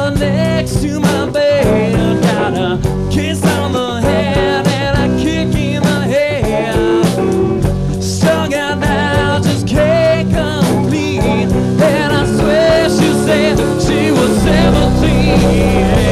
her next to my bed. Got a kiss on the head and a kick in the head. Strung out now, just can't complete. And I swear she said she was 17.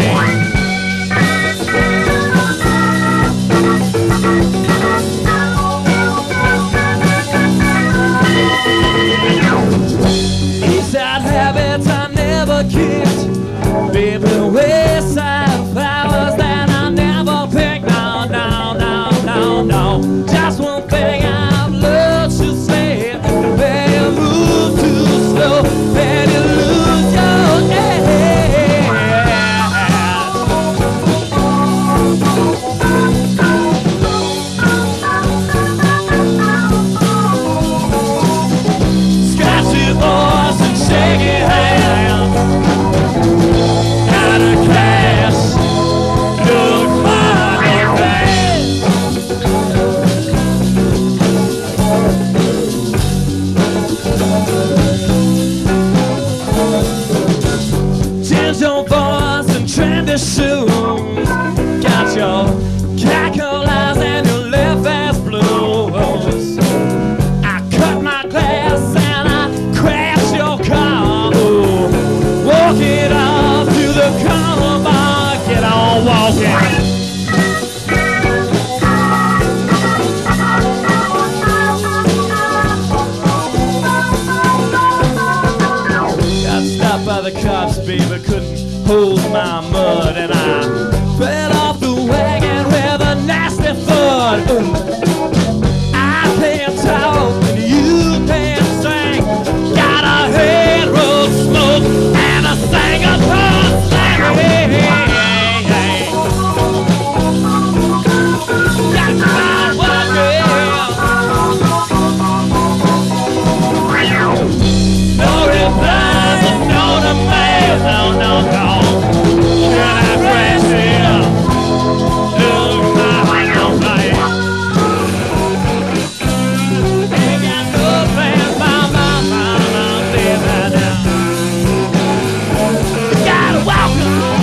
Eastside habits I never kicked. Baby, west side flowers that I never picked. No, no, no, no, no. Just one thing I've learned to say. Baby, move too slow and you lose your head. Scratchy voice and shaky hand. Got a cash, look my face. Change your voice and trendy shoes. Got your cackle eyes and your left ass blues. I cut my glass and I crashed your car. Ooh, walk it off to the corner bar. Get on walking. Got stopped by the cops, baby, couldn't hold my mud. And I fell off the wagon with a nasty thud. Ooh. I can't talk and you can't sing. Got a head roll smoke and a Singapore slang. Got my walking. No replies and no demand. No, no, no. Should I crash here? Look my way. Ain't got no plans, my, living now. Gotta walk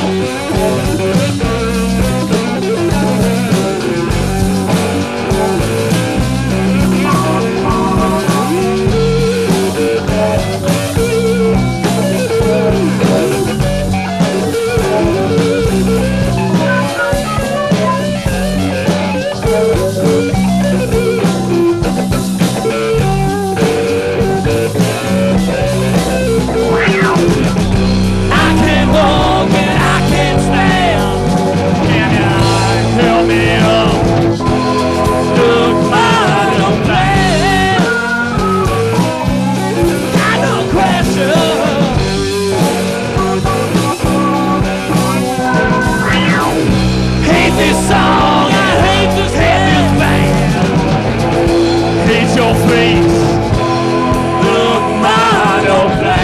I can't walk and I can't stand. Can you help me up? Look my little plan. Got no question. Hate this song, I hate this band. Hate your face. Look my little plan.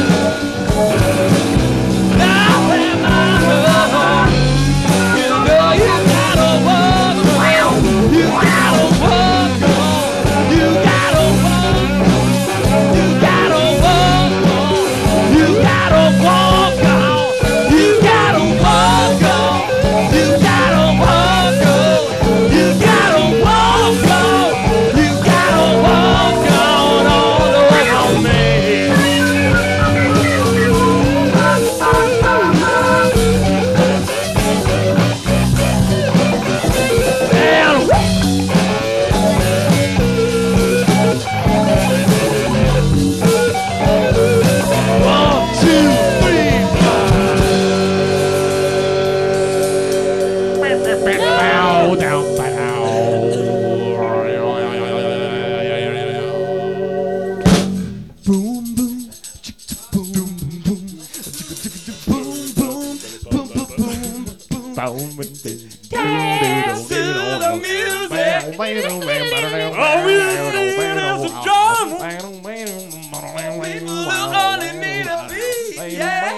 Dance to the music. All we need is a drum. People will only need a beat. Yeah.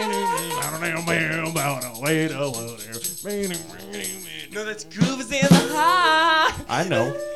No, that's groove is in the heart. I know.